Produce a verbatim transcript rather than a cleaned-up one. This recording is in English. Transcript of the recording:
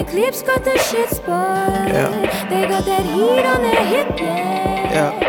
Clips got the shit spot. Yeah. They got that heat on their hip, yeah. Yeah.